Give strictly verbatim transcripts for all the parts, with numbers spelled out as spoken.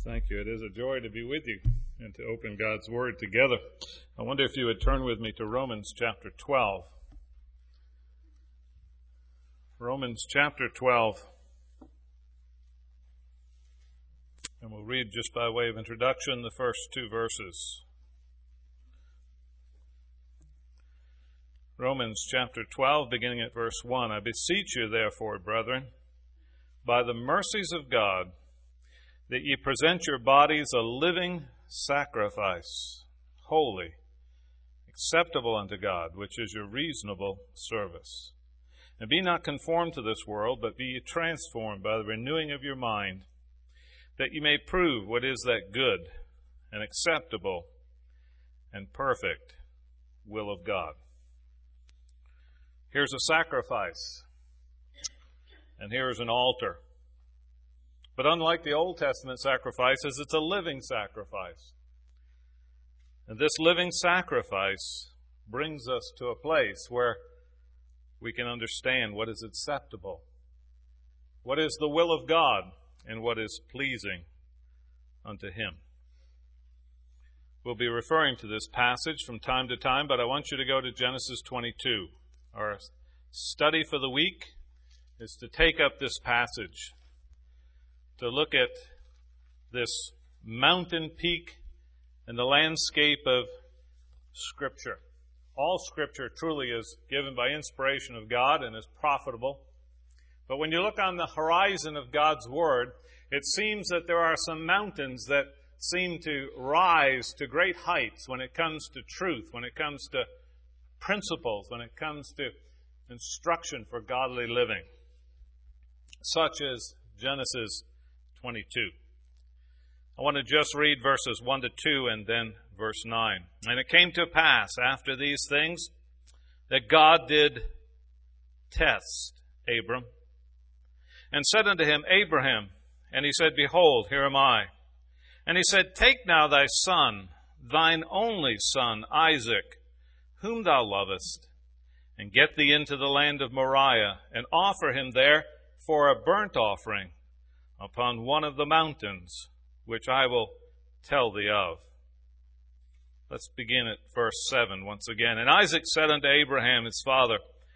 Thank you. It is a joy to be with you and to open God's Word together. I wonder if you would turn with me to Romans chapter twelve. Romans chapter twelve. And we'll read just by way of introduction the first two verses. Romans chapter twelve, beginning at verse one. I beseech you, therefore, brethren, by the mercies of God, that ye present your bodies a living sacrifice, holy, acceptable unto God, which is your reasonable service. And be not conformed to this world, but be ye transformed by the renewing of your mind, that ye may prove what is that good and acceptable and perfect will of God. Here's a sacrifice, and here's an altar. But unlike the Old Testament sacrifices, it's a living sacrifice. And this living sacrifice brings us to a place where we can understand what is acceptable, what is the will of God, and what is pleasing unto Him. We'll be referring to this passage from time to time, but I want you to go to Genesis twenty-two. Our study for the week is to take up this passage, to look at this mountain peak and the landscape of Scripture. All Scripture truly is given by inspiration of God and is profitable. But when you look on the horizon of God's Word, it seems that there are some mountains that seem to rise to great heights when it comes to truth, when it comes to principles, when it comes to instruction for godly living, such as Genesis twenty-two. I want to just read verses one to two and then verse nine. And it came to pass after these things that God did test Abram and said unto him, Abraham. And he said, Behold, here am I. And he said, Take now thy son, thine only son, Isaac, whom thou lovest, and get thee into the land of Moriah, and offer him there for a burnt offering upon one of the mountains, which I will tell thee of. Let's begin at verse seven once again. And Isaac said unto Abraham his father,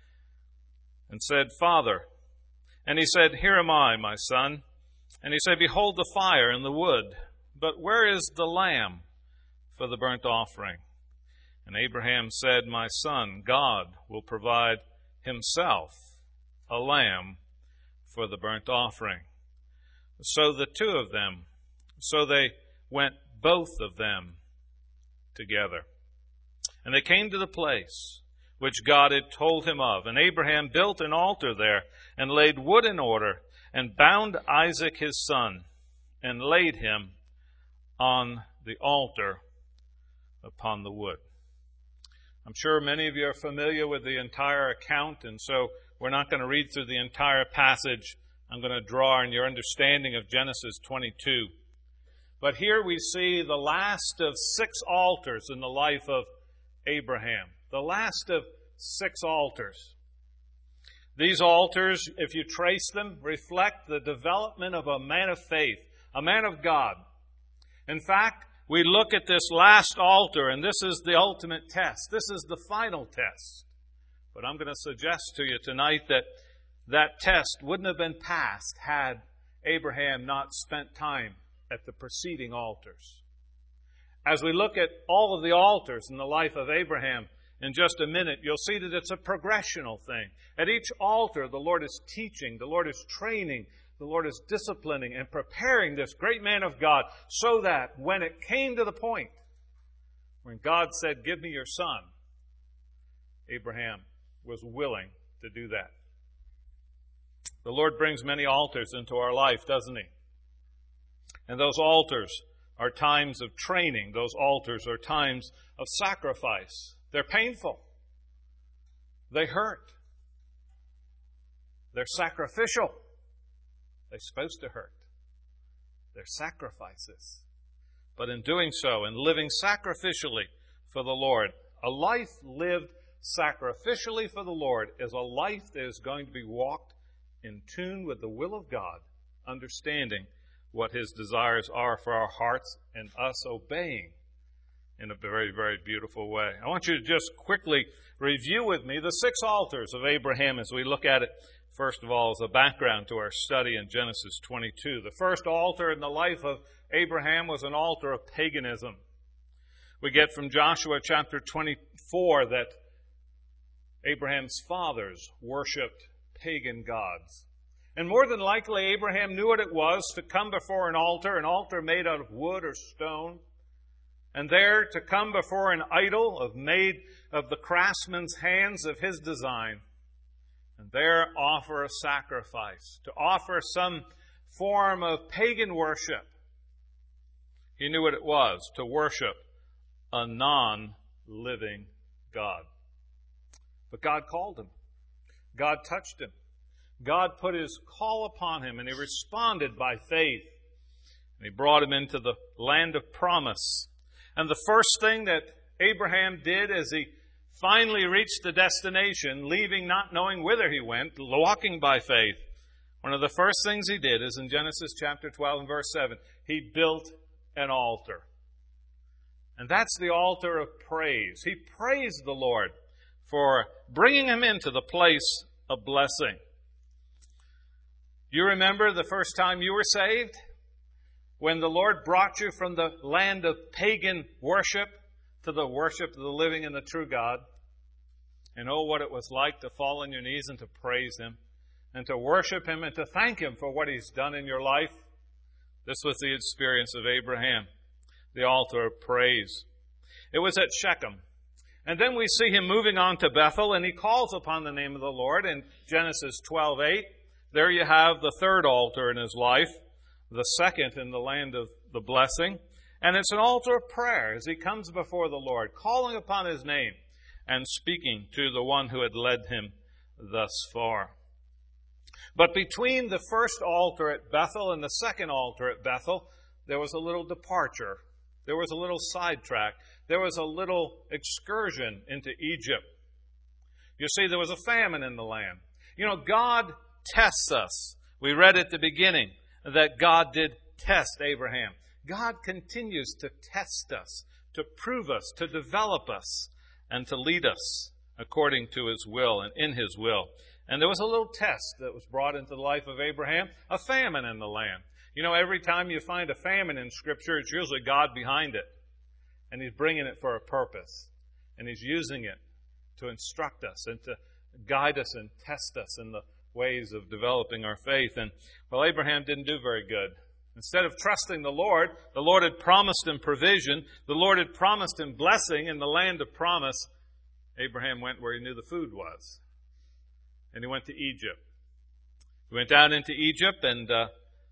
and said, Father. And he said, Here am I, my son. And he said, Behold the fire and the wood, but where is the lamb for the burnt offering? And Abraham said, My son, God will provide himself a lamb for the burnt offering. So the two of them, so they went both of them together. And they came to the place which God had told him of. And Abraham built an altar there, and laid wood in order, and bound Isaac his son, and laid him on the altar upon the wood. I'm sure many of you are familiar with the entire account, and so we're not going to read through the entire passage. I'm going to draw on your understanding of Genesis twenty-two. But here we see the last of six altars in the life of Abraham. The last of six altars. These altars, if you trace them, reflect the development of a man of faith, a man of God. In fact, we look at this last altar, and this is the ultimate test. This is the final test. But I'm going to suggest to you tonight that that test wouldn't have been passed had Abraham not spent time at the preceding altars. As we look at all of the altars in the life of Abraham in just a minute, you'll see that it's a progressional thing. At each altar, the Lord is teaching, the Lord is training, the Lord is disciplining and preparing this great man of God so that when it came to the point when God said, Give me your son, Abraham was willing to do that. The Lord brings many altars into our life, doesn't He? And those altars are times of training. Those altars are times of sacrifice. They're painful. They hurt. They're sacrificial. They're supposed to hurt. They're sacrifices. But in doing so, in living sacrificially for the Lord, a life lived sacrificially for the Lord is a life that is going to be walked in tune with the will of God, understanding what His desires are for our hearts and us obeying in a very, very beautiful way. I want you to just quickly review with me the six altars of Abraham as we look at it, first of all, as a background to our study in Genesis twenty-two. The first altar in the life of Abraham was an altar of paganism. We get from Joshua chapter twenty-four that Abraham's fathers worshipped pagan gods. And more than likely, Abraham knew what it was to come before an altar, an altar made out of wood or stone, and there to come before an idol of made of the craftsman's hands of his design, and there offer a sacrifice, to offer some form of pagan worship. He knew what it was to worship a non-living God. But God called him. God touched him. God put His call upon him, and He responded by faith. And He brought him into the land of promise. And the first thing that Abraham did as he finally reached the destination, leaving not knowing whither he went, walking by faith, one of the first things he did is in Genesis chapter twelve and verse seven. He built an altar. And that's the altar of praise. He praised the Lord for bringing him into the place of blessing. You remember the first time you were saved? When the Lord brought you from the land of pagan worship to the worship of the living and the true God. And oh, what it was like to fall on your knees and to praise Him and to worship Him and to thank Him for what He's done in your life. This was the experience of Abraham, the altar of praise. It was at Shechem. And then we see him moving on to Bethel, and he calls upon the name of the Lord in Genesis twelve eight. There you have the third altar in his life, the second in the land of the blessing. And it's an altar of prayer as he comes before the Lord, calling upon His name and speaking to the one who had led him thus far. But between the first altar at Bethel and the second altar at Bethel, there was a little departure. There was a little sidetrack. There was a little excursion into Egypt. You see, there was a famine in the land. You know, God tests us. We read at the beginning that God did test Abraham. God continues to test us, to prove us, to develop us, and to lead us according to His will and in His will. And there was a little test that was brought into the life of Abraham, a famine in the land. You know, every time you find a famine in Scripture, it's usually God behind it. And He's bringing it for a purpose. And He's using it to instruct us and to guide us and test us in the ways of developing our faith. And, well, Abraham didn't do very good. Instead of trusting the Lord, the Lord had promised him provision. The Lord had promised him blessing in the land of promise. Abraham went where he knew the food was. And he went to Egypt. He went down into Egypt and uh,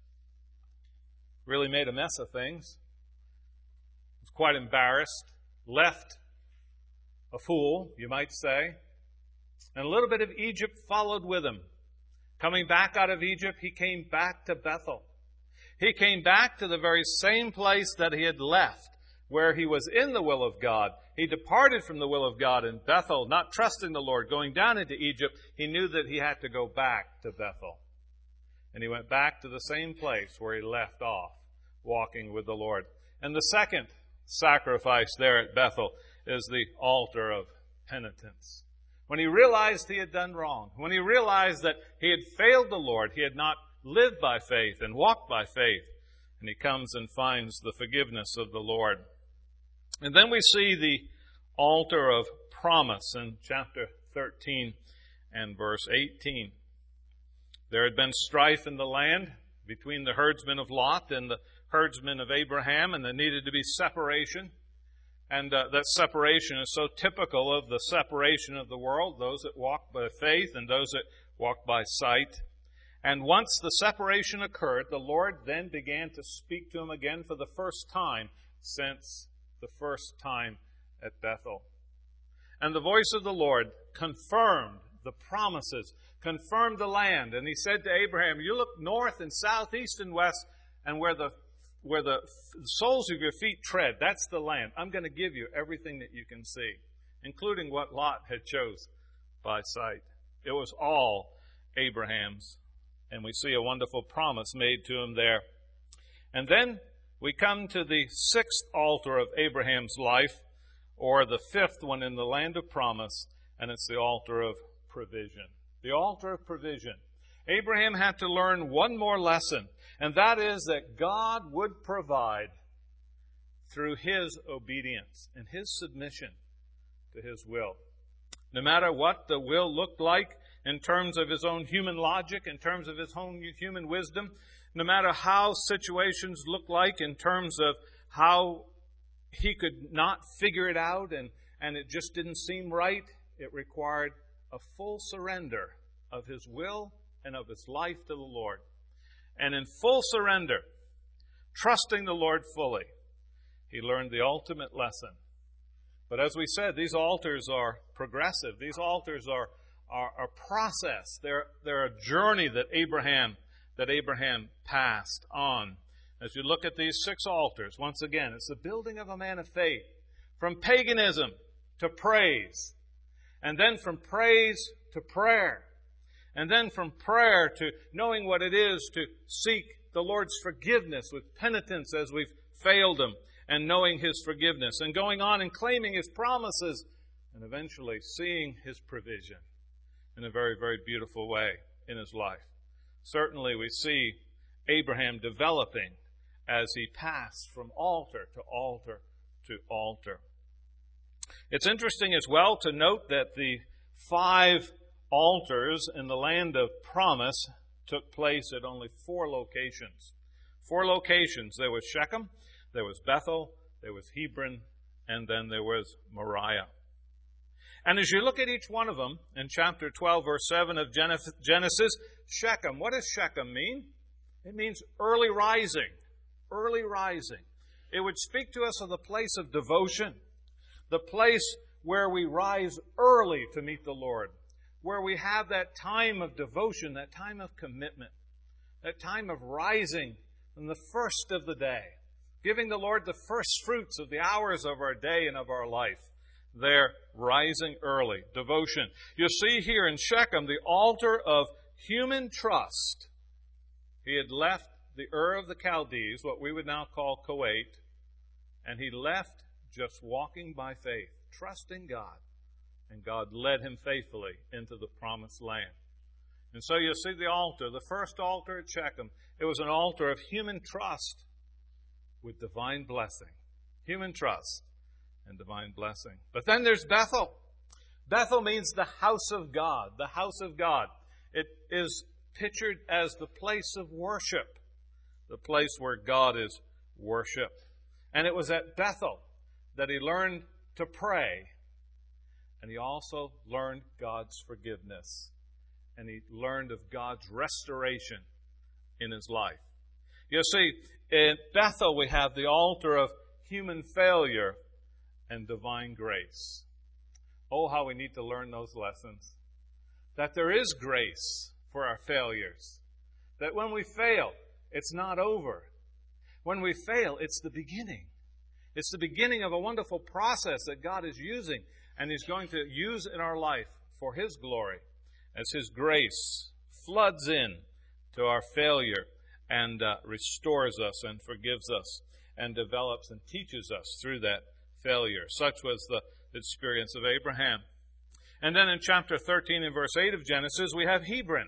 really made a mess of things. He was quite embarrassed. Left a fool, you might say. And a little bit of Egypt followed with him. Coming back out of Egypt, he came back to Bethel. He came back to the very same place that he had left, where he was in the will of God. He departed from the will of God in Bethel, not trusting the Lord, going down into Egypt. He knew that he had to go back to Bethel. And he went back to the same place where he left off, walking with the Lord. And the second sacrifice there at Bethel is the altar of penitence. When he realized he had done wrong, when he realized that he had failed the Lord, he had not lived by faith and walked by faith, and he comes and finds the forgiveness of the Lord. And then we see the altar of promise in chapter thirteen and verse eighteen. There had been strife in the land between the herdsmen of Lot and the herdsmen of Abraham, and there needed to be separation. And uh, that separation is so typical of the separation of the world, those that walk by faith and those that walk by sight. And once the separation occurred, the Lord then began to speak to him again for the first time since the first time at Bethel. And the voice of the Lord confirmed the promises, confirmed the land. And He said to Abraham, you look north and south, east and west, and where the where the soles of your feet tread, that's the land. I'm going to give you everything that you can see, including what Lot had chose by sight. It was all Abraham's. And we see a wonderful promise made to him there. And then we come to the sixth altar of Abraham's life, or the fifth one in the land of promise, and it's the altar of provision. The altar of provision. Abraham had to learn one more lesson, and that is that God would provide through his obedience and his submission to his will. No matter what the will looked like in terms of his own human logic, in terms of his own human wisdom, no matter how situations looked like in terms of how he could not figure it out and, and it just didn't seem right, it required a full surrender of his will and of his life to the Lord. And in full surrender, trusting the Lord fully, he learned the ultimate lesson. But as we said, these altars are progressive. These altars are, are a process. They're, they're a journey that Abraham, that Abraham passed on. As you look at these six altars, once again, it's the building of a man of faith. From paganism to praise. And then from praise to prayer. And then from prayer to knowing what it is to seek the Lord's forgiveness with penitence as we've failed Him, and knowing His forgiveness, and going on and claiming His promises, and eventually seeing His provision in a very, very beautiful way in his life. Certainly we see Abraham developing as he passed from altar to altar to altar. It's interesting as well to note that the five altars in the land of promise took place at only four locations. Four locations. There was Shechem, there was Bethel, there was Hebron, and then there was Moriah. And as you look at each one of them, in chapter twelve, verse seven of Genesis, Shechem, what does Shechem mean? It means early rising. Early rising. It would speak to us of the place of devotion, the place where we rise early to meet the Lord, where we have that time of devotion, that time of commitment, that time of rising in the first of the day, giving the Lord the first fruits of the hours of our day and of our life. They're rising early. Devotion. You see here in Shechem the altar of human trust. He had left the Ur of the Chaldees, what we would now call Kuwait, and he left just walking by faith, trusting God. And God led him faithfully into the promised land. And so you see the altar, the first altar at Shechem, it was an altar of human trust with divine blessing. Human trust and divine blessing. But then there's Bethel. Bethel means the house of God. The house of God. It is pictured as the place of worship. The place where God is worshipped. And it was at Bethel that he learned to pray. And he also learned God's forgiveness. And he learned of God's restoration in his life. You see, in Bethel we have the altar of human failure and divine grace. Oh, how we need to learn those lessons. That there is grace for our failures. That when we fail, it's not over. When we fail, it's the beginning. It's the beginning of a wonderful process that God is using and He's going to use in our life for His glory as His grace floods in to our failure and uh, restores us and forgives us and develops and teaches us through that failure. Such was the experience of Abraham. And then in chapter thirteen and verse eight of Genesis, we have Hebron.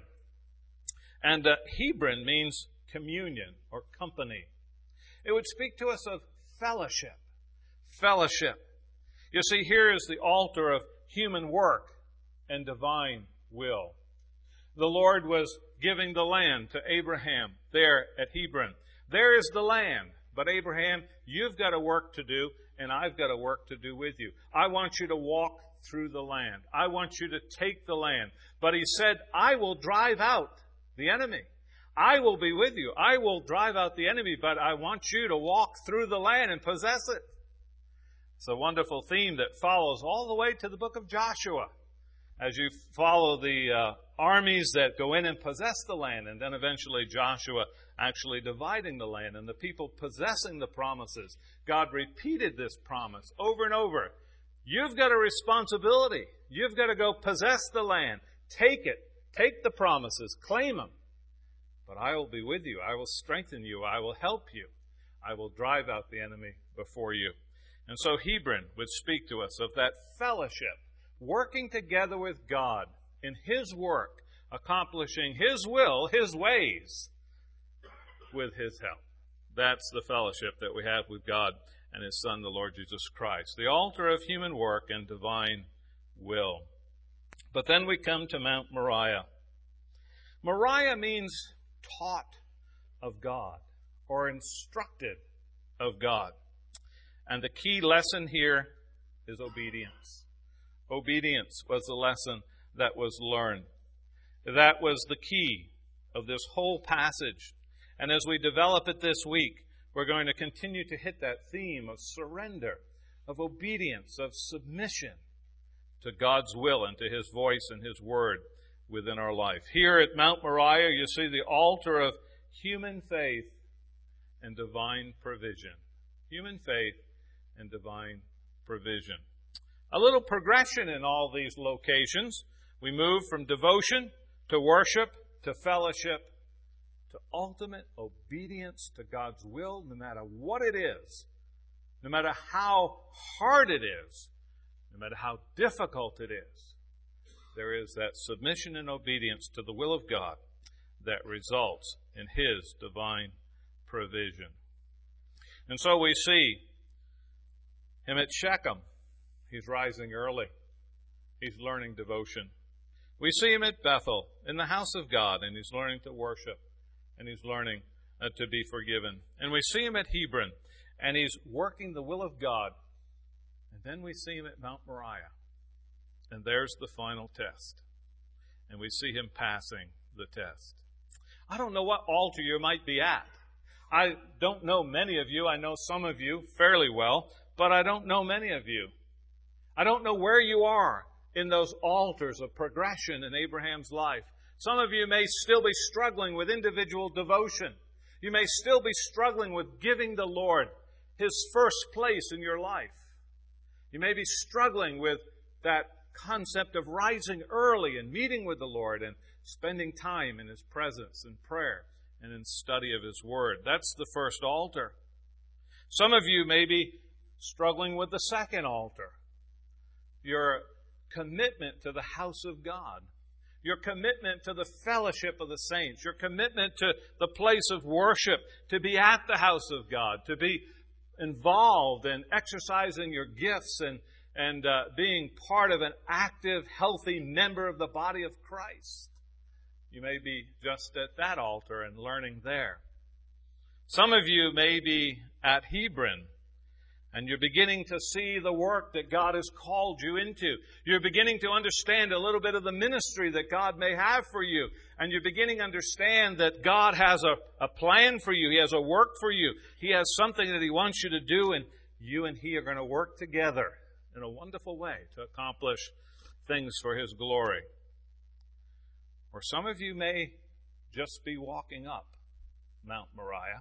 And uh, Hebron means communion or company. It would speak to us of fellowship. Fellowship. You see, here is the altar of human work and divine will. The Lord was giving the land to Abraham there at Hebron. There is the land. But Abraham, you've got a work to do, and I've got a work to do with you. I want you to walk through the land. I want you to take the land. But he said, I will drive out the enemy. I will be with you. I will drive out the enemy, but I want you to walk through the land and possess it. It's a wonderful theme that follows all the way to the book of Joshua. As you follow the uh, armies that go in and possess the land, and then eventually Joshua actually dividing the land and the people possessing the promises. God repeated this promise over and over. You've got a responsibility. You've got to go possess the land. Take it. Take the promises. Claim them. But I will be with you. I will strengthen you. I will help you. I will drive out the enemy before you. And so Hebron would speak to us of that fellowship, working together with God in His work, accomplishing His will, His ways, with His help. That's the fellowship that we have with God and His Son, the Lord Jesus Christ. The altar of human work and divine will. But then we come to Mount Moriah. Moriah means taught of God or instructed of God. And the key lesson here is obedience. Obedience was the lesson that was learned. That was the key of this whole passage. And as we develop it this week, we're going to continue to hit that theme of surrender, of obedience, of submission to God's will and to His voice and His word within our life. Here at Mount Moriah, you see the altar of human faith and divine provision. Human faith and divine provision. A little progression in all these locations. We move from devotion to worship to fellowship to ultimate obedience to God's will, no matter what it is, no matter how hard it is, no matter how difficult it is. There is that submission and obedience to the will of God that results in His divine provision. And so we see him at Shechem. He's rising early. He's learning devotion. We see him at Bethel, in the house of God, and he's learning to worship, and he's learning uh, to be forgiven. And we see him at Hebron, and he's working the will of God. And then we see him at Mount Moriah, and there's the final test. And we see him passing the test. I don't know what altar you might be at. I don't know many of you. I know some of you fairly well, but I don't know many of you. I don't know where you are in those altars of progression in Abraham's life. Some of you may still be struggling with individual devotion. You may still be struggling with giving the Lord His first place in your life. You may be struggling with that concept of rising early and meeting with the Lord and spending time in His presence in prayer and in study of His Word. That's the first altar. Some of you may be struggling with the second altar. Your commitment to the house of God. Your commitment to the fellowship of the saints. Your commitment to the place of worship. To be at the house of God. To be involved in exercising your gifts and, and uh, being part of an active, healthy member of the body of Christ. You may be just at that altar and learning there. Some of you may be at Hebron, and you're beginning to see the work that God has called you into. You're beginning to understand a little bit of the ministry that God may have for you. And you're beginning to understand that God has a, a plan for you. He has a work for you. He has something that He wants you to do, and you and He are going to work together in a wonderful way to accomplish things for His glory. Or some of you may just be walking up Mount Moriah.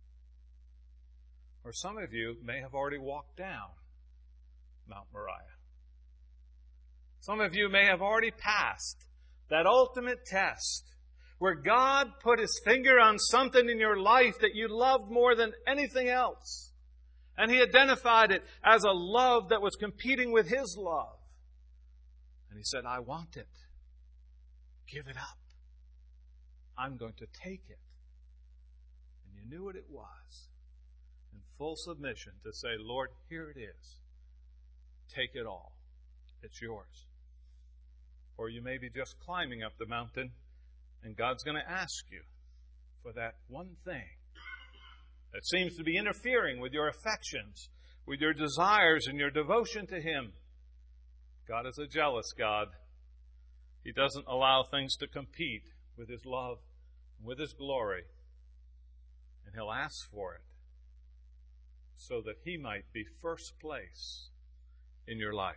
Or some of you may have already walked down Mount Moriah. Some of you may have already passed that ultimate test where God put His finger on something in your life that you loved more than anything else. And He identified it as a love that was competing with His love. And He said, I want it. Give it up. I'm going to take it. And you knew what it was. In full submission to say, Lord, here it is. Take it all. It's yours. Or you may be just climbing up the mountain, and God's going to ask you for that one thing that seems to be interfering with your affections, with your desires and your devotion to Him. God is a jealous God. He doesn't allow things to compete with His love and with His glory. And He'll ask for it so that He might be first place in your life.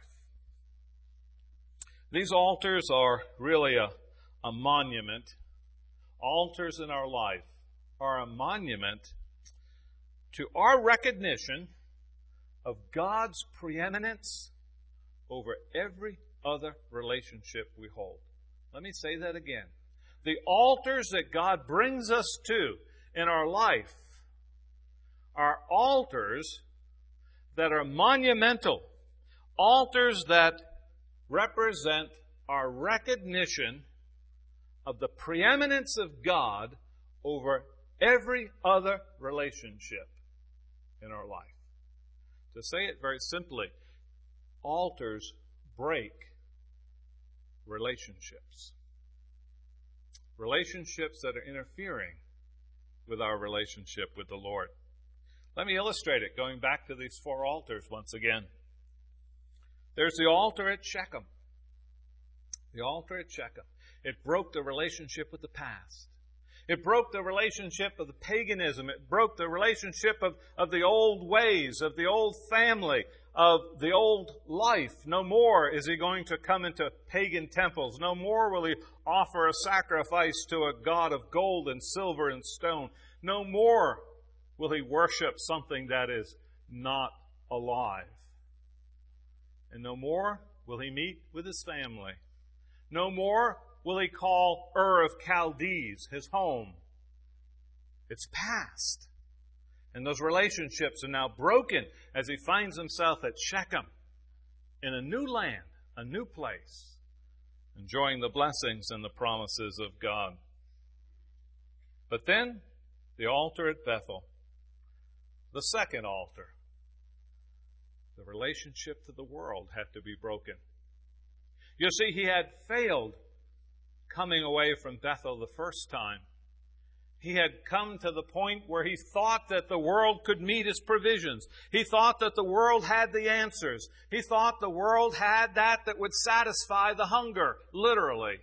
These altars are really a, a monument. Altars in our life are a monument to our recognition of God's preeminence over every other relationship we hold. Let me say that again. The altars that God brings us to in our life are altars that are monumental, altars that represent our recognition of the preeminence of God over every other relationship in our life. To say it very simply, altars break relationships. Relationships that are interfering with our relationship with the Lord. Let me illustrate it, going back to these four altars once again. There's the altar at Shechem. The altar at Shechem. It broke the relationship with the past. It broke the relationship of the paganism. It broke the relationship of, of the old ways, of the old family, of the old life. No more is he going to come into pagan temples. No more will he offer a sacrifice to a god of gold and silver and stone. No more will he worship something that is not alive. And no more will he meet with his family. No more will he call Ur of Chaldees his home. It's past. And those relationships are now broken as he finds himself at Shechem in a new land, a new place, enjoying the blessings and the promises of God. But then, the altar at Bethel, the second altar, the relationship to the world had to be broken. You see, he had failed coming away from Bethel the first time. He had come to the point where he thought that the world could meet his provisions. He thought that the world had the answers. He thought the world had that that would satisfy the hunger, literally.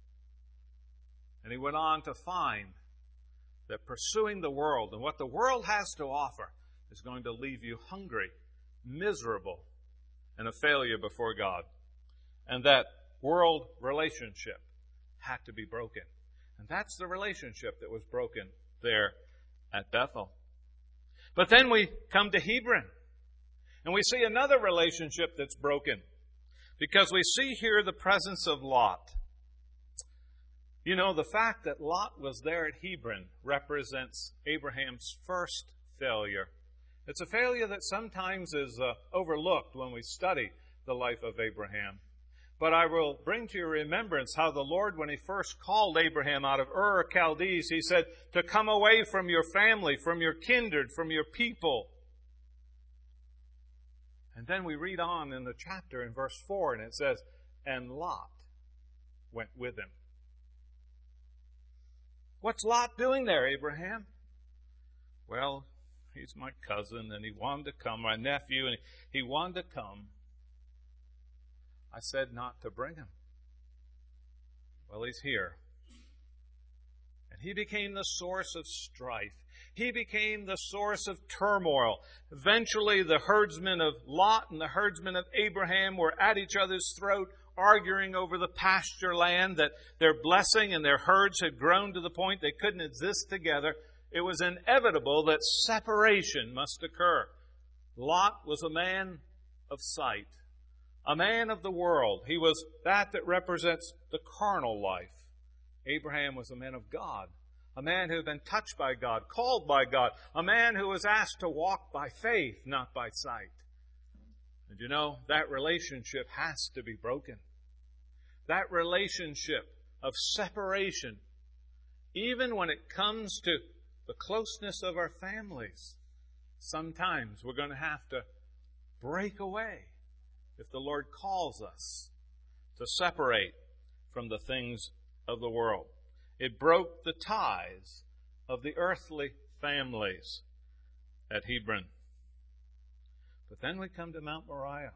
And he went on to find that pursuing the world and what the world has to offer is going to leave you hungry, miserable, and a failure before God. And that world relationship had to be broken. And that's the relationship that was broken there at Bethel. But then we come to Hebron, and we see another relationship that's broken, because we see here the presence of Lot. You know, the fact that Lot was there at Hebron represents Abraham's first failure. It's a failure that sometimes is uh, overlooked when we study the life of Abraham. But I will bring to your remembrance how the Lord, when he first called Abraham out of Ur of Chaldees, he said, to come away from your family, from your kindred, from your people. And then we read on in the chapter in verse four, and it says, and Lot went with him. What's Lot doing there, Abraham? Well, he's my cousin, and he wanted to come, my nephew, and he wanted to come. I said not to bring him. Well, he's here. And he became the source of strife. He became the source of turmoil. Eventually, the herdsmen of Lot and the herdsmen of Abraham were at each other's throat, arguing over the pasture land, that their blessing and their herds had grown to the point they couldn't exist together. It was inevitable that separation must occur. Lot was a man of sight, a man of the world. He was that that represents the carnal life. Abraham was a man of God, a man who had been touched by God, called by God, a man who was asked to walk by faith, not by sight. And you know, that relationship has to be broken. That relationship of separation, even when it comes to the closeness of our families, sometimes we're going to have to break away if the Lord calls us to separate from the things of the world. It broke the ties of the earthly families at Hebron. But then we come to Mount Moriah.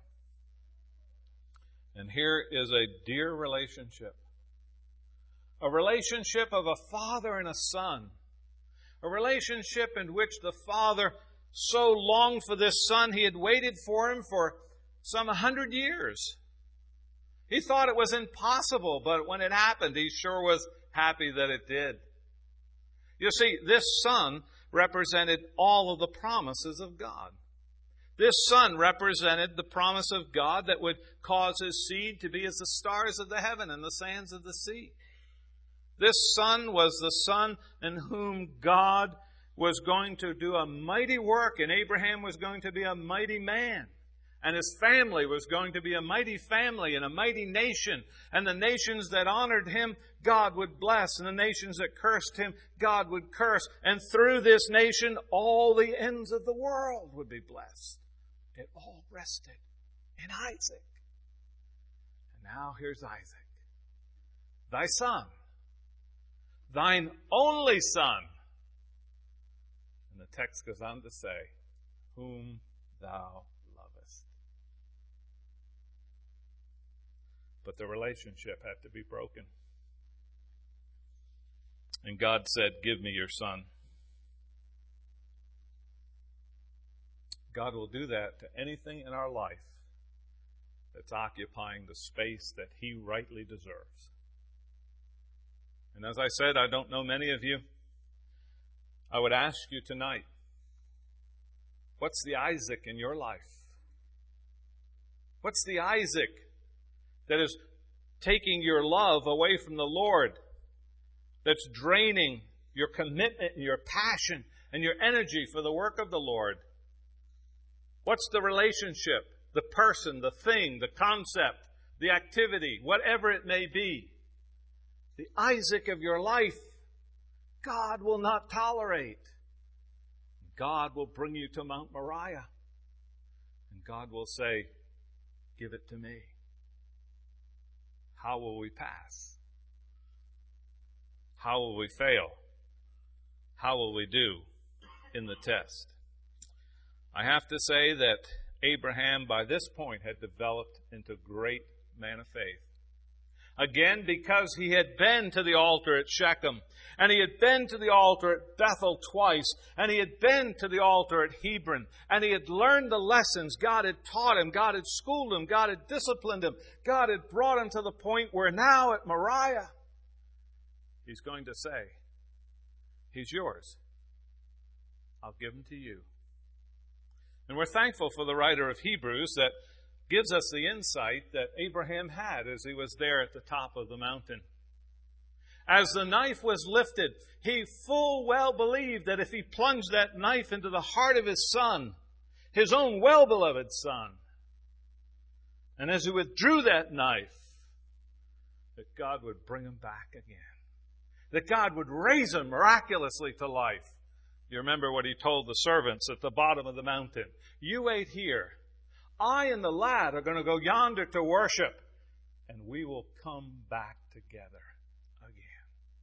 And here is a dear relationship. A relationship of a father and a son. A relationship in which the father so longed for this son, he had waited for him for some hundred years. He thought it was impossible, but when it happened, he sure was happy that it did. You see, this son represented all of the promises of God. This son represented the promise of God that would cause his seed to be as the stars of the heaven and the sands of the sea. This son was the son in whom God was going to do a mighty work, and Abraham was going to be a mighty man. And his family was going to be a mighty family and a mighty nation. And the nations that honored him, God would bless. And the nations that cursed him, God would curse. And through this nation, all the ends of the world would be blessed. It all rested in Isaac. And now here's Isaac, thy son, thine only son. And the text goes on to say, whom thou lovest. But the relationship had to be broken. And God said, give me your son. God will do that to anything in our life that's occupying the space that He rightly deserves. And as I said, I don't know many of you. I would ask you tonight, what's the Isaac in your life? What's the Isaac that is taking your love away from the Lord, that's draining your commitment and your passion and your energy for the work of the Lord? What's the relationship, the person, the thing, the concept, the activity, whatever it may be? The Isaac of your life, God will not tolerate. God will bring you to Mount Moriah, and God will say, give it to me. How will we pass? How will we fail? How will we do in the test? I have to say that Abraham, by this point, had developed into a great man of faith. Again, because he had been to the altar at Shechem, and he had been to the altar at Bethel twice, and he had been to the altar at Hebron, and he had learned the lessons God had taught him, God had schooled him, God had disciplined him, God had brought him to the point where now at Moriah, He's going to say, he's yours. I'll give him to you. And we're thankful for the writer of Hebrews that gives us the insight that Abraham had as he was there at the top of the mountain. As the knife was lifted, he full well believed that if he plunged that knife into the heart of his son, his own well-beloved son, and as he withdrew that knife, that God would bring him back again. That God would raise him miraculously to life. You remember what he told the servants at the bottom of the mountain. You wait here. I and the lad are going to go yonder to worship, and we will come back together again.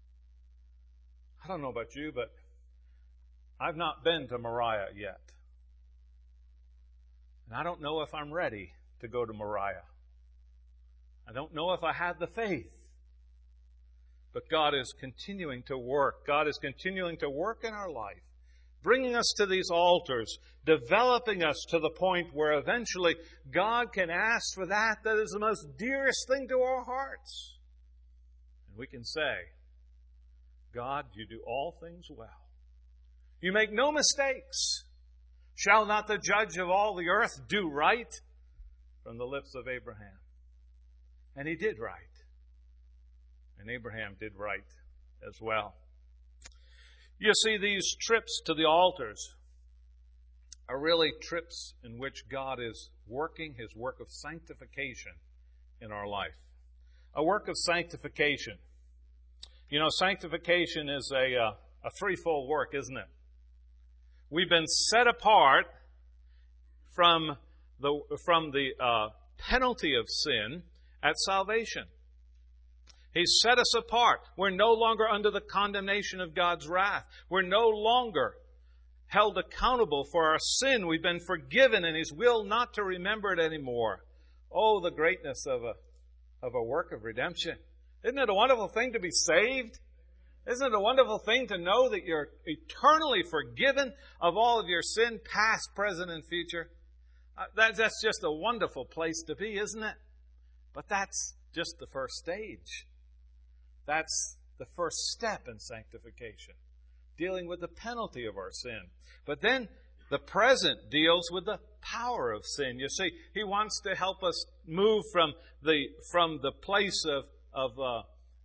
I don't know about you, but I've not been to Moriah yet. And I don't know if I'm ready to go to Moriah. I don't know if I have the faith. But God is continuing to work. God is continuing to work in our life, bringing us to these altars, developing us to the point where eventually God can ask for that that is the most dearest thing to our hearts. And we can say, God, you do all things well. You make no mistakes. Shall not the judge of all the earth do right? From the lips of Abraham. And he did right. And Abraham did right as well. You see, these trips to the altars are really trips in which God is working His work of sanctification in our life. A work of sanctification. You know, sanctification is a, uh, a threefold work, isn't it? We've been set apart from the, from the uh, penalty of sin at salvation. He's set us apart. We're no longer under the condemnation of God's wrath. We're no longer held accountable for our sin. We've been forgiven in His will not to remember it anymore. Oh, the greatness of a, of a work of redemption. Isn't it a wonderful thing to be saved? Isn't it a wonderful thing to know that you're eternally forgiven of all of your sin, past, present, and future? Uh, that, that's just a wonderful place to be, isn't it? But that's just the first stage. That's the first step in sanctification, dealing with the penalty of our sin. But then the present deals with the power of sin. You see, He wants to help us move from the from the place of of uh,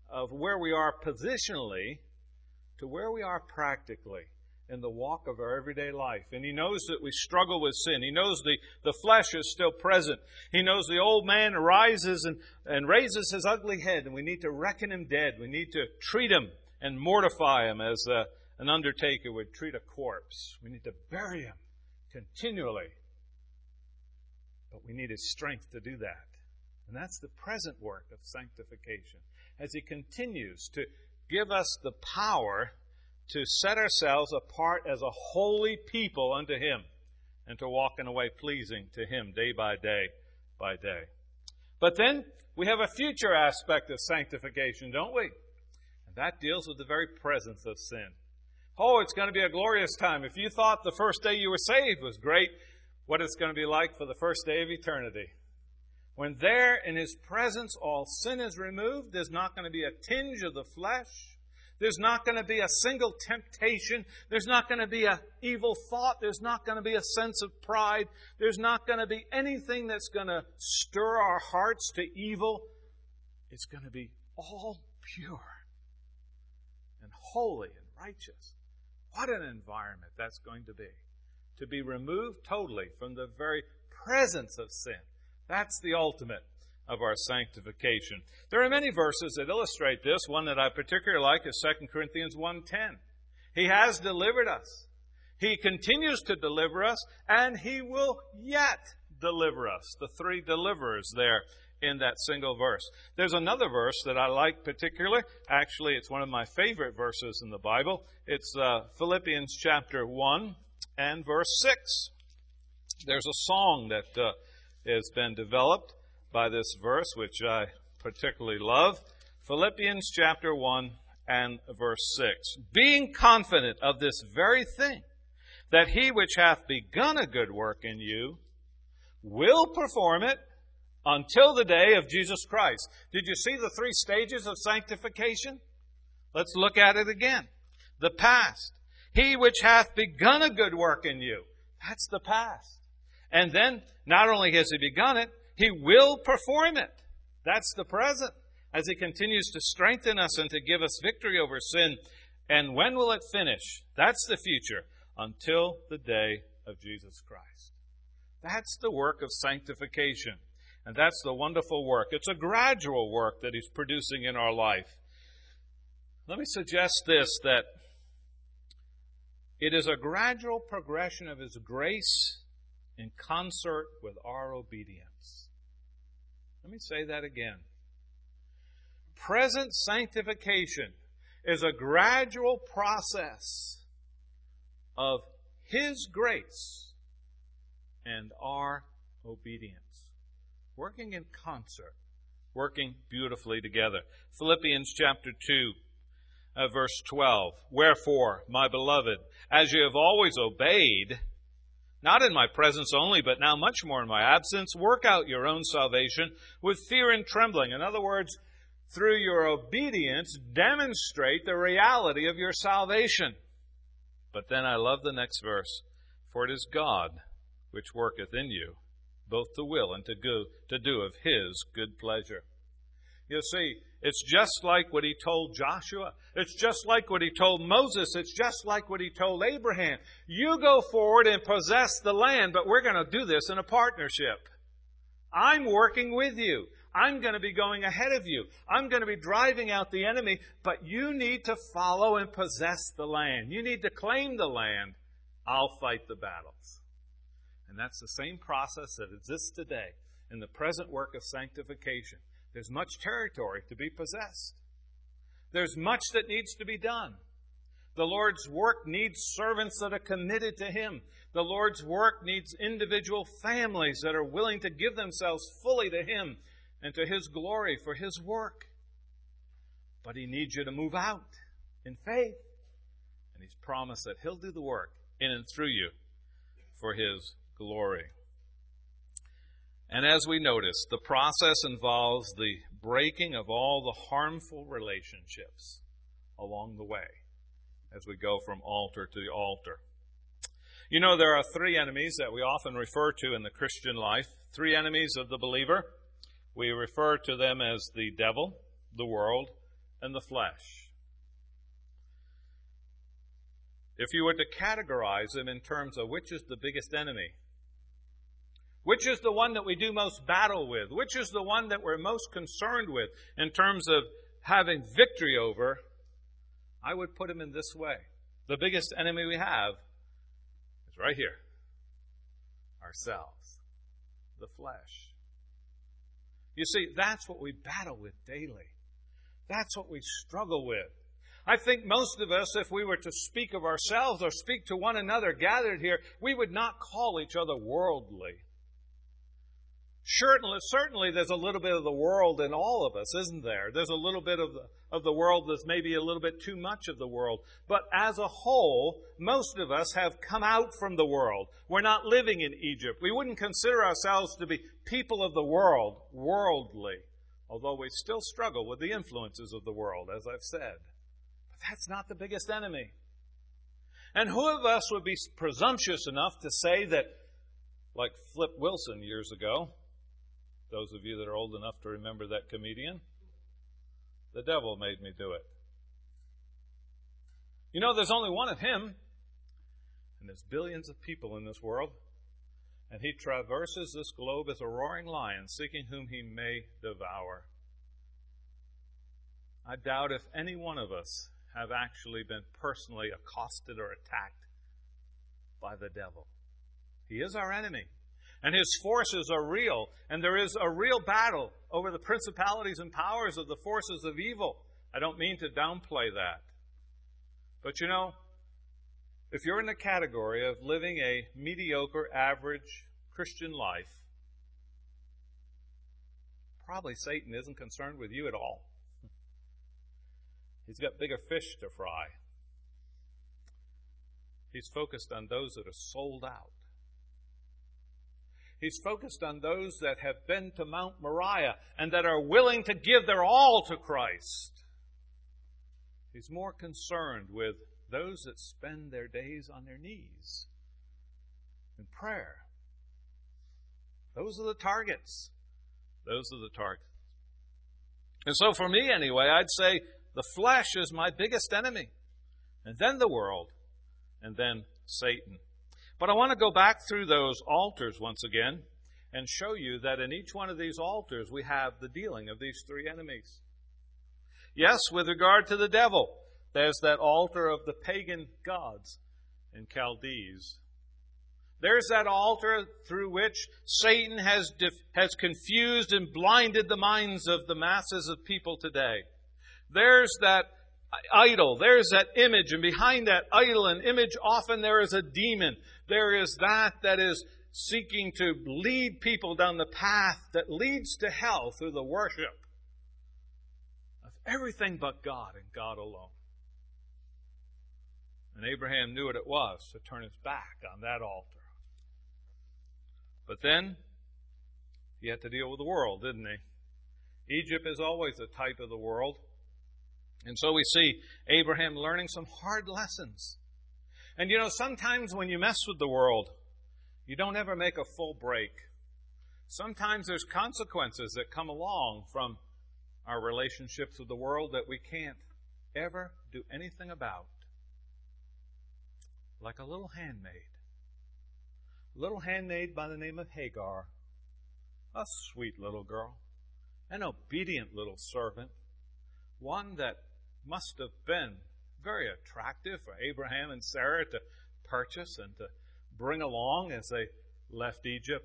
of where we are positionally to where we are practically in the walk of our everyday life. And He knows that we struggle with sin. He knows the, the flesh is still present. He knows the old man arises and, and raises his ugly head, and we need to reckon him dead. We need to treat him and mortify him as a, an undertaker would treat a corpse. We need to bury him continually. But we need His strength to do that. And that's the present work of sanctification, as He continues to give us the power to set ourselves apart as a holy people unto Him and to walk in a way pleasing to Him day by day by day. But then we have a future aspect of sanctification, don't we? And that deals with the very presence of sin. Oh, it's going to be a glorious time. If you thought the first day you were saved was great, what it's going to be like for the first day of eternity. When there in His presence all sin is removed, there's not going to be a tinge of the flesh. There's not going to be a single temptation. There's not going to be an evil thought. There's not going to be a sense of pride. There's not going to be anything that's going to stir our hearts to evil. It's going to be all pure and holy and righteous. What an environment that's going to be. To be removed totally from the very presence of sin. That's the ultimate of our sanctification. There are many verses that illustrate this. One that I particularly like is Second Corinthians one ten. He has delivered us. He continues to deliver us, and He will yet deliver us. The three deliverers there in that single verse. There's another verse that I like particularly. Actually, it's one of my favorite verses in the Bible. It's uh, Philippians chapter one and verse six. There's a song that uh, has been developed by this verse, which I particularly love. Philippians chapter one and verse six. Being confident of this very thing, that He which hath begun a good work in you will perform it until the day of Jesus Christ. Did you see the three stages of sanctification? Let's look at it again. The past. He which hath begun a good work in you. That's the past. And then, not only has He begun it, He will perform it. That's the present, as He continues to strengthen us and to give us victory over sin. And when will it finish? That's the future, until the day of Jesus Christ. That's the work of sanctification. And that's the wonderful work. It's a gradual work that He's producing in our life. Let me suggest this, that it is a gradual progression of His grace in concert with our obedience. Let me say that again. Present sanctification is a gradual process of His grace and our obedience, working in concert, working beautifully together. Philippians chapter two, uh, verse twelve. Wherefore, my beloved, as you have always obeyed, not in my presence only, but now much more in my absence, work out your own salvation with fear and trembling. In other words, through your obedience, demonstrate the reality of your salvation. But then I love the next verse. For it is God which worketh in you, both to will and to go, to do of His good pleasure. You see, it's just like what He told Joshua. It's just like what He told Moses. It's just like what He told Abraham. You go forward and possess the land, but we're going to do this in a partnership. I'm working with you. I'm going to be going ahead of you. I'm going to be driving out the enemy, but you need to follow and possess the land. You need to claim the land. I'll fight the battles. And that's the same process that exists today in the present work of sanctification. There's much territory to be possessed. There's much that needs to be done. The Lord's work needs servants that are committed to Him. The Lord's work needs individual families that are willing to give themselves fully to Him and to His glory for His work. But He needs you to move out in faith. And He's promised that He'll do the work in and through you for His glory. And as we notice, the process involves the breaking of all the harmful relationships along the way as we go from altar to the altar. You know, there are three enemies that we often refer to in the Christian life. Three enemies of the believer. We refer to them as the devil, the world, and the flesh. If you were to categorize them in terms of which is the biggest enemy, which is the one that we do most battle with, which is the one that we're most concerned with in terms of having victory over, I would put him in this way. The biggest enemy we have is right here. Ourselves. The flesh. You see, that's what we battle with daily. That's what we struggle with. I think most of us, if we were to speak of ourselves or speak to one another gathered here, we would not call each other worldly. Certainly, certainly there's a little bit of the world in all of us, isn't there? There's a little bit of the, of the world that's maybe a little bit too much of the world. But as a whole, most of us have come out from the world. We're not living in Egypt. We wouldn't consider ourselves to be people of the world, worldly, although we still struggle with the influences of the world, as I've said. But that's not the biggest enemy. And who of us would be presumptuous enough to say that, like Flip Wilson years ago, those of you that are old enough to remember that comedian, the devil made me do it. You know, there's only one of him, and there's billions of people in this world, and he traverses this globe as a roaring lion, seeking whom he may devour. I doubt if any one of us have actually been personally accosted or attacked by the devil. He is our enemy. And his forces are real. And there is a real battle over the principalities and powers of the forces of evil. I don't mean to downplay that. But you know, if you're in the category of living a mediocre, average Christian life, probably Satan isn't concerned with you at all. He's got bigger fish to fry. He's focused on those that are sold out. He's focused on those that have been to Mount Moriah and that are willing to give their all to Christ. He's more concerned with those that spend their days on their knees in prayer. Those are the targets. Those are the targets. And so for me anyway, I'd say the flesh is my biggest enemy. And then the world. And then Satan. But I want to go back through those altars once again and show you that in each one of these altars we have the dealing of these three enemies. Yes, with regard to the devil, there's that altar of the pagan gods in Chaldees. There's that altar through which Satan has, dif- has confused and blinded the minds of the masses of people today. There's that idol. There's that image, and behind that idol and image often there is a demon. There is that that is seeking to lead people down the path that leads to hell through the worship of everything but God and God alone. And Abraham knew what it was to turn his back on that altar. But then he had to deal with the world, didn't he? Egypt is always a type of the world. And so we see Abraham learning some hard lessons. And you know, sometimes when you mess with the world, you don't ever make a full break. Sometimes there's consequences that come along from our relationships with the world that we can't ever do anything about. Like a little handmaid. A little handmaid by the name of Hagar. A sweet little girl. An obedient little servant. One that must have been very attractive for Abraham and Sarah to purchase and to bring along as they left Egypt.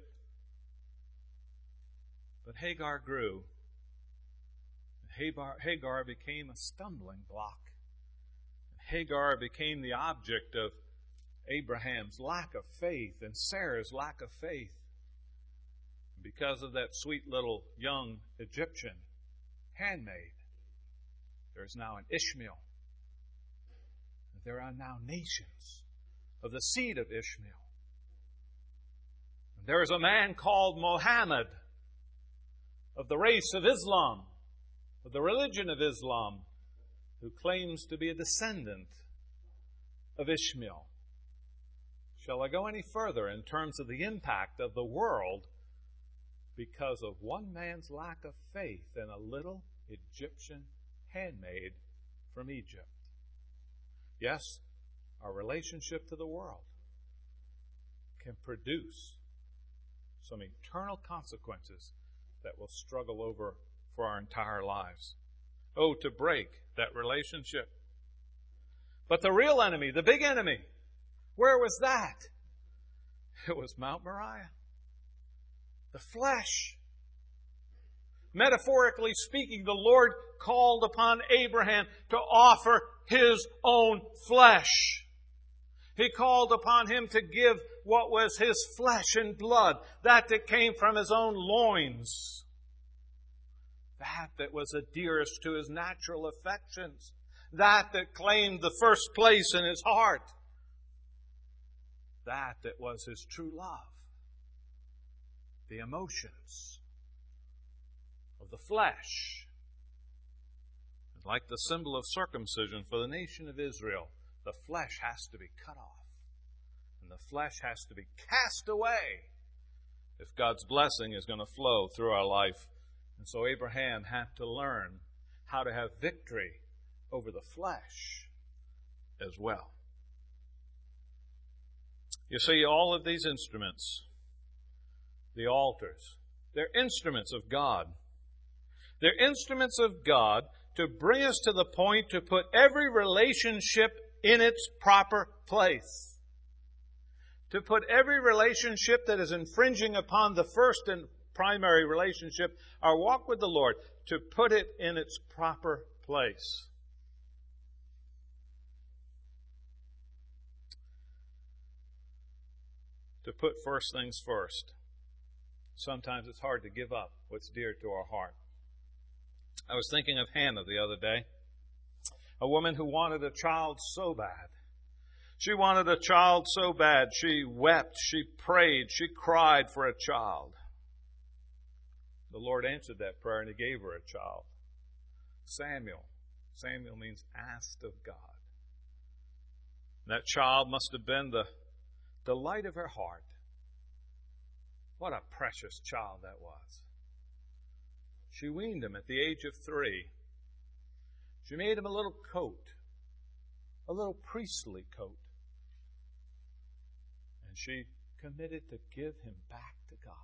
But Hagar grew. Hagar, Hagar became a stumbling block. Hagar became the object of Abraham's lack of faith and Sarah's lack of faith. Because of that sweet little young Egyptian handmaid, there is now an Ishmael. There are now nations of the seed of Ishmael. There is a man called Mohammed of the race of Islam, of the religion of Islam, who claims to be a descendant of Ishmael. Shall I go any further in terms of the impact of the world because of one man's lack of faith in a little Egyptian handmaid from Egypt. Yes, our relationship to the world can produce some eternal consequences that we'll struggle over for our entire lives. Oh, to break that relationship. But the real enemy, the big enemy, where was that? It was Mount Moriah. The flesh. Metaphorically speaking, the Lord called upon Abraham to offer his own flesh. He called upon him to give what was his flesh and blood, that that came from his own loins, that that was the dearest to his natural affections, that that claimed the first place in his heart, that that was his true love, the emotions of the flesh. Like the symbol of circumcision for the nation of Israel, the flesh has to be cut off. And the flesh has to be cast away if God's blessing is going to flow through our life. And so Abraham had to learn how to have victory over the flesh as well. You see, all of these instruments, the altars, they're instruments of God. They're instruments of God to bring us to the point to put every relationship in its proper place. To put every relationship that is infringing upon the first and primary relationship, our walk with the Lord, to put it in its proper place. To put first things first. Sometimes it's hard to give up what's dear to our heart. I was thinking of Hannah the other day, a woman who wanted a child so bad. She wanted a child so bad. She wept, she prayed, she cried for a child. The Lord answered that prayer and He gave her a child. Samuel. Samuel means asked of God. That child must have been the delight of her heart. What a precious child that was. She weaned him at the age of three. She made him a little coat, a little priestly coat. And she committed to give him back to God.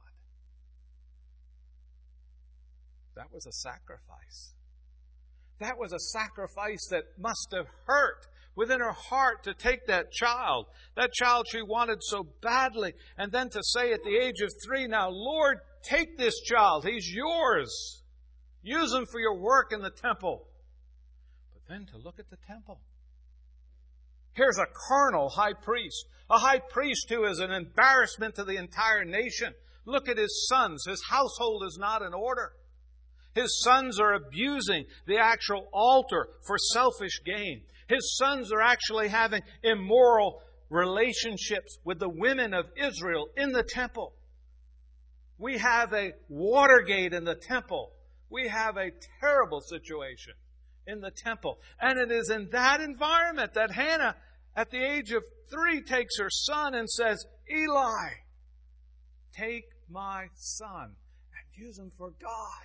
That was a sacrifice. That was a sacrifice that must have hurt within her heart to take that child, that child she wanted so badly, and then to say at the age of three, now, Lord, take this child. He's yours. Use him for your work in the temple. But then to look at the temple. Here's a carnal high priest, a high priest who is an embarrassment to the entire nation. Look at his sons. His household is not in order. His sons are abusing the actual altar for selfish gain. His sons are actually having immoral relationships with the women of Israel in the temple. We have a Watergate in the temple. We have a terrible situation in the temple. And it is in that environment that Hannah, at the age of three, takes her son and says, Eli, take my son and use him for God.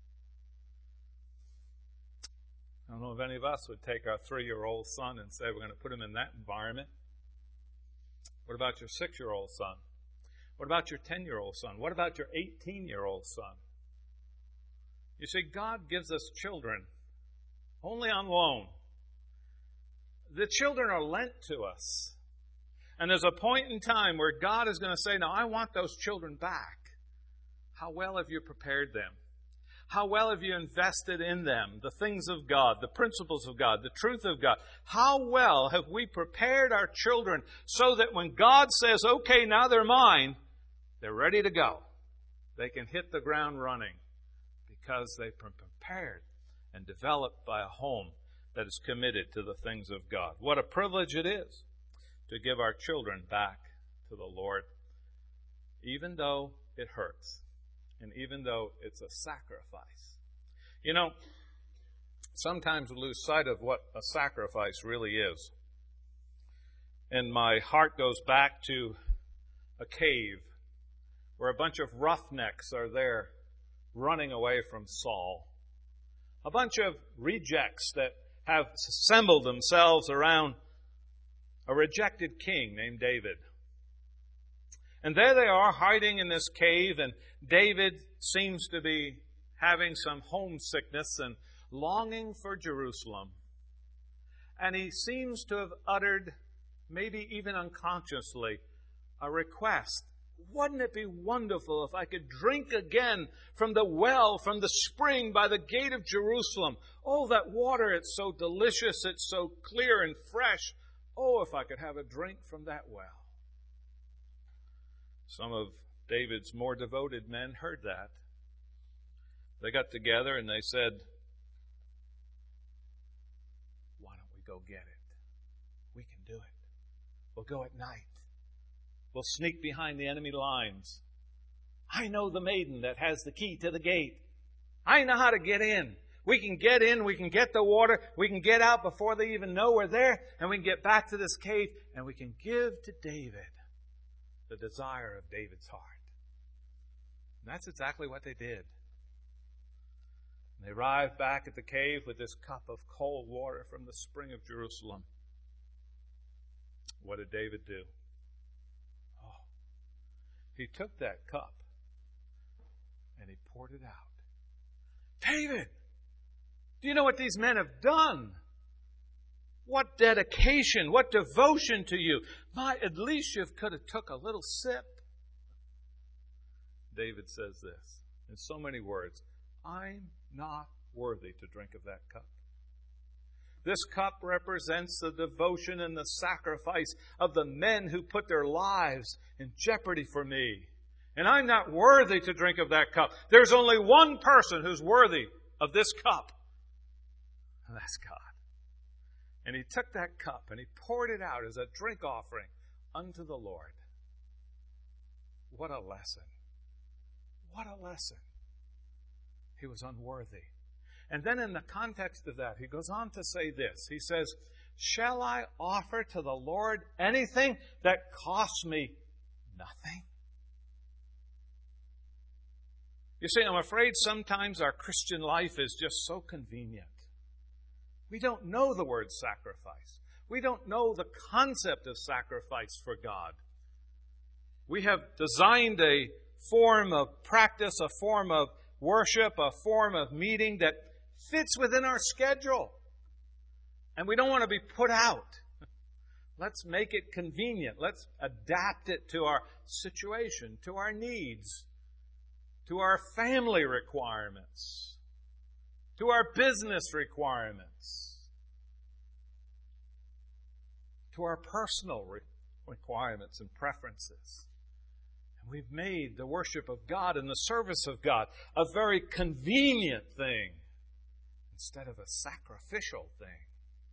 I don't know if any of us would take our three-year-old son and say we're going to put him in that environment. What about your six-year-old son? What about your ten-year-old son? What about your eighteen-year-old son? You see, God gives us children only on loan. The children are lent to us. And there's a point in time where God is going to say, now I want those children back. How well have you prepared them? How well have you invested in them? The things of God, the principles of God, the truth of God. How well have we prepared our children so that when God says, okay, now they're mine, they're ready to go. They can hit the ground running because they've been prepared and developed by a home that is committed to the things of God. What a privilege it is to give our children back to the Lord, even though it hurts. And even though it's a sacrifice. You know, sometimes we lose sight of what a sacrifice really is. And my heart goes back to a cave where a bunch of roughnecks are there running away from Saul. A bunch of rejects that have assembled themselves around a rejected king named David. And there they are, hiding in this cave, and David seems to be having some homesickness and longing for Jerusalem. And he seems to have uttered, maybe even unconsciously, a request. Wouldn't it be wonderful if I could drink again from the well, from the spring by the gate of Jerusalem? Oh, that water, it's so delicious, it's so clear and fresh. Oh, if I could have a drink from that well. Some of David's more devoted men heard that. They got together and they said, why don't we go get it? We can do it. We'll go at night. We'll sneak behind the enemy lines. I know the maiden that has the key to the gate. I know how to get in. We can get in, we can get the water, we can get out before they even know we're there, and we can get back to this cave, and we can give to David the desire of David's heart. And that's exactly what they did. And they arrived back at the cave with this cup of cold water from the spring of Jerusalem. What did David do? Oh, he took that cup and he poured it out. David, do you know what these men have done? What dedication, what devotion to you. My, at least you could have took a little sip. David says this in so many words, I'm not worthy to drink of that cup. This cup represents the devotion and the sacrifice of the men who put their lives in jeopardy for me. And I'm not worthy to drink of that cup. There's only one person who's worthy of this cup. And that's God. And he took that cup and he poured it out as a drink offering unto the Lord. What a lesson. What a lesson. He was unworthy. And then in the context of that, he goes on to say this. He says, shall I offer to the Lord anything that costs me nothing? You see, I'm afraid sometimes our Christian life is just so convenient. We don't know the word sacrifice. We don't know the concept of sacrifice for God. We have designed a form of practice, a form of worship, a form of meeting that fits within our schedule. And we don't want to be put out. Let's make it convenient. Let's adapt it to our situation, to our needs, to our family requirements, to our business requirements, to our personal re- requirements and preferences. And we've made the worship of God and the service of God a very convenient thing instead of a sacrificial thing.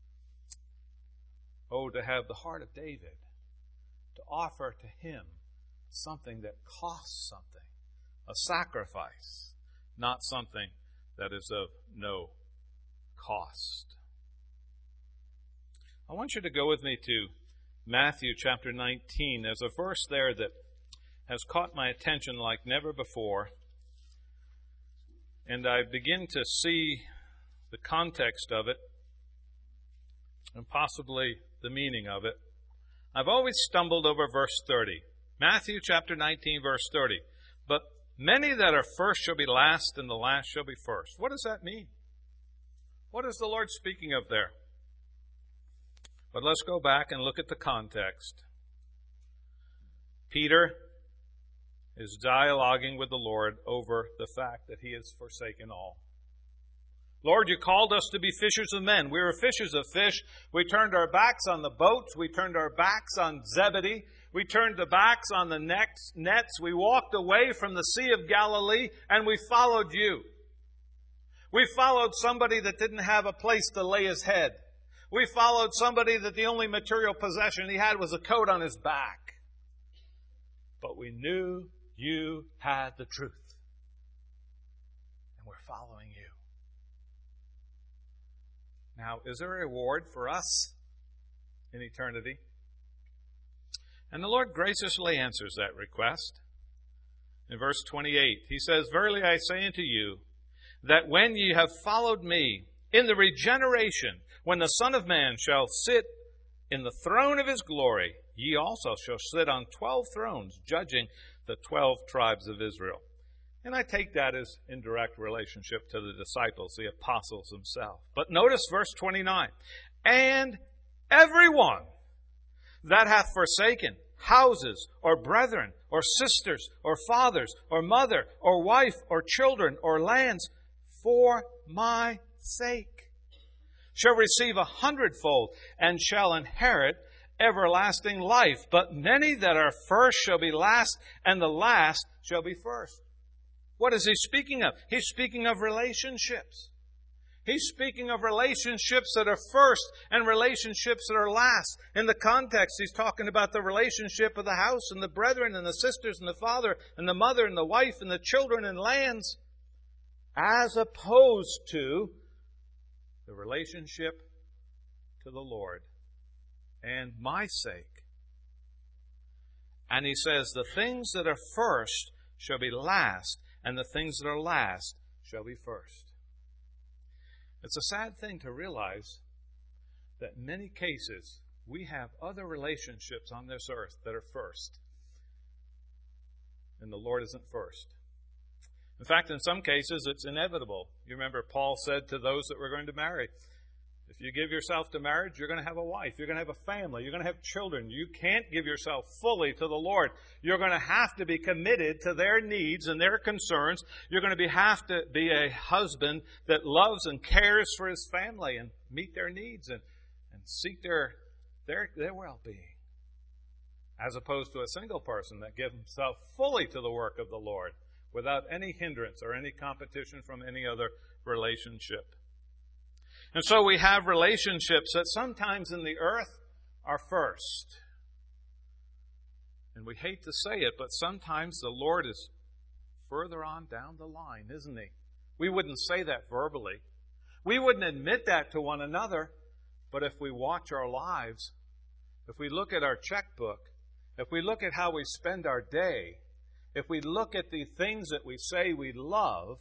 Oh, to have the heart of David, to offer to him something that costs something, a sacrifice, not something that is of no cost. I want you to go with me to Matthew chapter nineteen. There's a verse there that has caught my attention like never before. And I begin to see the context of it and possibly the meaning of it. I've always stumbled over verse thirty. Matthew chapter nineteen, verse thirty. But many that are first shall be last, and the last shall be first. What does that mean? What is the Lord speaking of there? But let's go back and look at the context. Peter is dialoguing with the Lord over the fact that he has forsaken all. Lord, you called us to be fishers of men. We were fishers of fish. We turned our backs on the boats. We turned our backs on Zebedee. We turned the backs on the nets. We walked away from the Sea of Galilee, and we followed you. We followed somebody that didn't have a place to lay his head. We followed somebody that the only material possession he had was a coat on his back. But we knew you had the truth. And we're following you. Now, is there a reward for us in eternity? And the Lord graciously answers that request. In verse twenty-eight, he says, verily I say unto you, that when ye have followed me in the regeneration, when the Son of Man shall sit in the throne of his glory, ye also shall sit on twelve thrones, judging the twelve tribes of Israel. And I take that as in direct relationship to the disciples, the apostles themselves. But notice verse twenty-nine. And everyone that hath forsaken houses, or brethren, or sisters, or fathers, or mother, or wife, or children, or lands, for my sake, shall receive a hundredfold, and shall inherit everlasting life. But many that are first shall be last, and the last shall be first. What is he speaking of? He's speaking of relationships. He's speaking of relationships that are first and relationships that are last. In the context, he's talking about the relationship of the house and the brethren and the sisters and the father and the mother and the wife and the children and lands, as opposed to the relationship to the Lord and my sake. And he says, the things that are first shall be last, and the things that are last shall be first. It's a sad thing to realize that in many cases we have other relationships on this earth that are first, and the Lord isn't first. In fact, in some cases it's inevitable. You remember Paul said to those that were going to marry, if you give yourself to marriage, you're going to have a wife, you're going to have a family, you're going to have children. You can't give yourself fully to the Lord. You're going to have to be committed to their needs and their concerns. You're going to be, have to be a husband that loves and cares for his family and meet their needs and, and seek their, their, their well-being. As opposed to a single person that gives himself fully to the work of the Lord without any hindrance or any competition from any other relationship. And so we have relationships that sometimes in the earth are first. And we hate to say it, but sometimes the Lord is further on down the line, isn't he? We wouldn't say that verbally. We wouldn't admit that to one another. But if we watch our lives, if we look at our checkbook, if we look at how we spend our day, if we look at the things that we say we love,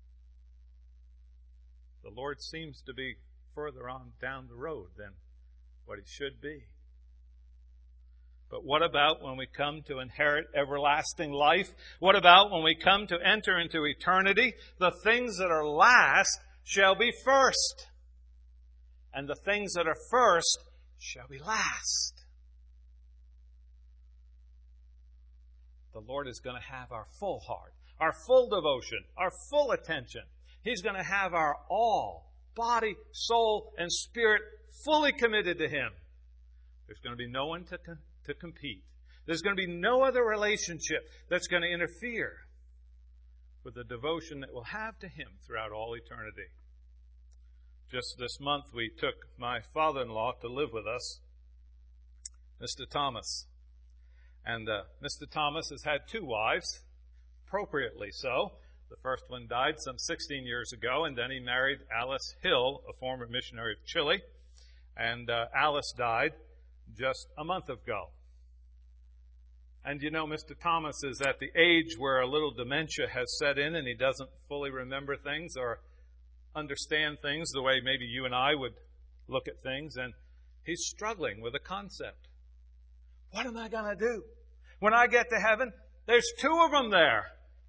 the Lord seems to be further on down the road than what he should be. But what about when we come to inherit everlasting life? What about when we come to enter into eternity? The things that are last shall be first, and the things that are first shall be last. The Lord is going to have our full heart, our full devotion, our full attention. He's going to have our all, body, soul, and spirit fully committed to him. There's going to be no one to, to compete. There's going to be no other relationship that's going to interfere with the devotion that we'll have to him throughout all eternity. Just this month, we took my father-in-law to live with us, Mister Thomas. And uh, Mister Thomas has had two wives, appropriately so. The first one died some sixteen years ago, and then he married Alice Hill, a former missionary of Chile. And uh, Alice died just a month ago. And you know, Mister Thomas is at the age where a little dementia has set in and he doesn't fully remember things or understand things the way maybe you and I would look at things. And he's struggling with a concept. What am I going to do? When I get to heaven, there's two of them there.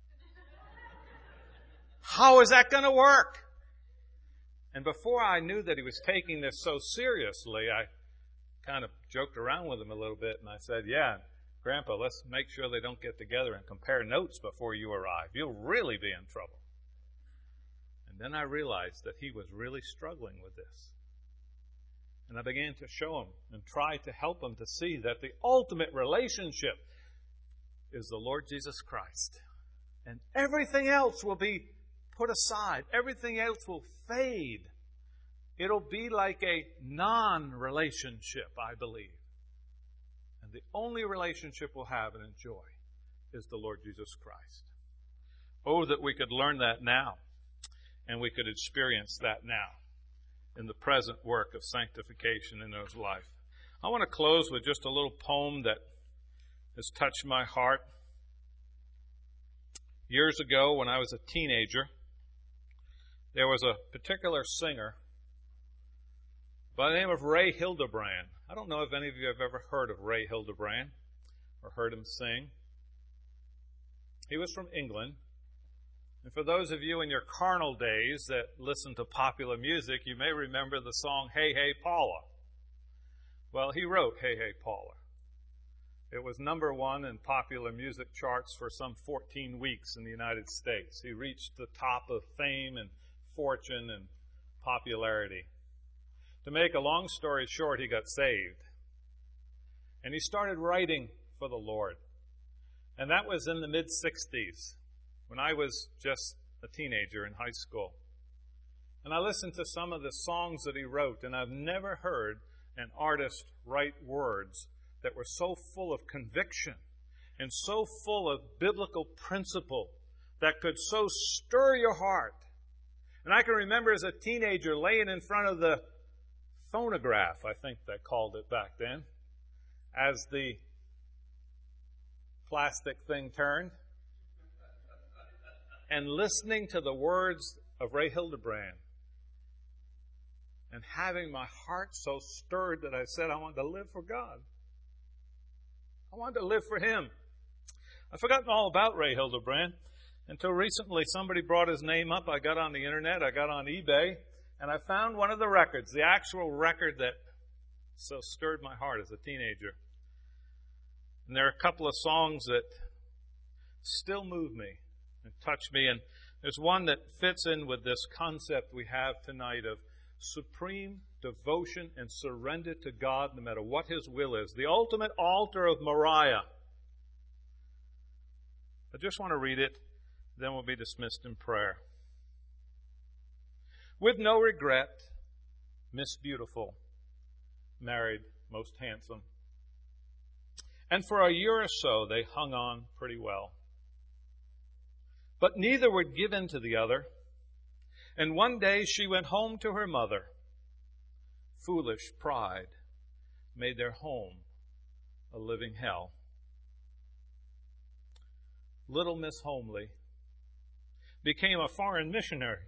How is that going to work? And before I knew that he was taking this so seriously, I kind of joked around with him a little bit, and I said, yeah, Grandpa, let's make sure they don't get together and compare notes before you arrive. You'll really be in trouble. And then I realized that he was really struggling with this. And I began to show him and try to help him to see that the ultimate relationship is the Lord Jesus Christ. And everything else will be put aside. Everything else will fade. It'll be like a non-relationship, I believe. And the only relationship we'll have and enjoy is the Lord Jesus Christ. Oh, that we could learn that now, and we could experience that now in the present work of sanctification in those life. I want to close with just a little poem that has touched my heart. Years ago, when I was a teenager, There was a particular singer by the name of Ray Hildebrand. I don't know if any of you have ever heard of Ray Hildebrand or heard him sing. He was from England. And for those of you in your carnal days that listen to popular music, you may remember the song Hey Hey Paula. Well, he wrote Hey Hey Paula. It was number one in popular music charts for some fourteen weeks in the United States. He reached the top of fame and fortune and popularity. To make a long story short, he got saved. And he started writing for the Lord. And that was in the mid-sixties, when I was just a teenager in high school. And I listened to some of the songs that he wrote, and I've never heard an artist write words that were so full of conviction and so full of biblical principle that could so stir your heart. And I can remember as a teenager laying in front of the phonograph, I think they called it back then, as the plastic thing turned, and listening to the words of Ray Hildebrand and having my heart so stirred that I said I wanted to live for God. I wanted to live for Him. I'd forgotten all about Ray Hildebrand until recently somebody brought his name up. I got on the internet, I got on eBay, and I found one of the records, the actual record that so stirred my heart as a teenager. And there are a couple of songs that still move me and touch me. And there's one that fits in with this concept we have tonight of supreme devotion and surrender to God no matter what His will is. The ultimate altar of Moriah. I just want to read it, then we'll be dismissed in prayer. With no regret, Miss Beautiful married Most Handsome. And for a year or so, they hung on pretty well. But neither would give in to the other. And one day she went home to her mother. Foolish pride made their home a living hell. Little Miss Homely became a foreign missionary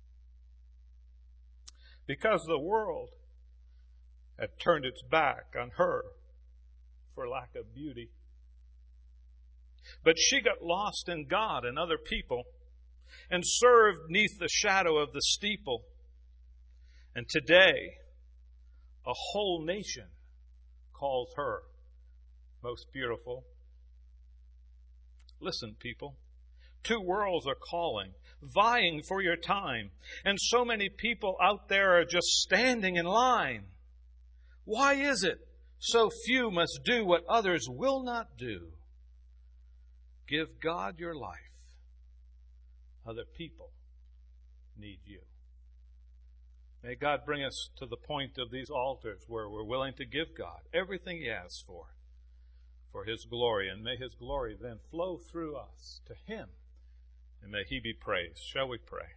because the world had turned its back on her for lack of beauty. But she got lost in God and other people and served neath the shadow of the steeple. And today, a whole nation calls her most beautiful. Listen, people. Two worlds are calling, vying for your time. And so many people out there are just standing in line. Why is it so few must do what others will not do? Give God your life. Other people need you. May God bring us to the point of these altars where we're willing to give God everything He asks for, for His glory. And may His glory then flow through us to Him. And may He be praised. Shall we pray?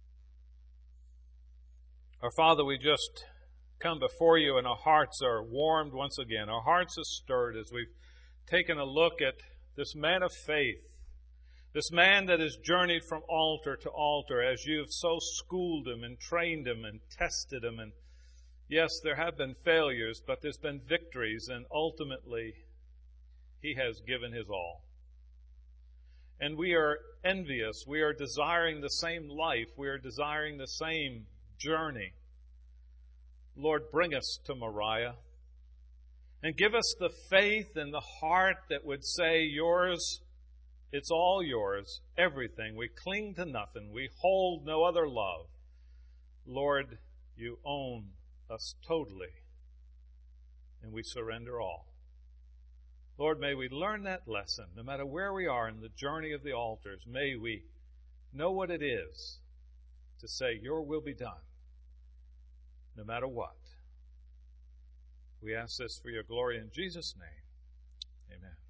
Our Father, we just come before You and our hearts are warmed once again. Our hearts are stirred as we've taken a look at this man of faith, this man that has journeyed from altar to altar as You've so schooled him and trained him and tested him. And yes, there have been failures, but there's been victories, and ultimately he has given his all. And we are envious. We are desiring the same life. We are desiring the same journey. Lord, bring us to Moriah. And give us the faith and the heart that would say, Yours, it's all Yours, everything. We cling to nothing. We hold no other love. Lord, You own us totally, and we surrender all. Lord, may we learn that lesson, no matter where we are in the journey of the altars. May we know what it is to say, Your will be done, no matter what. We ask this for Your glory in Jesus' name. Amen.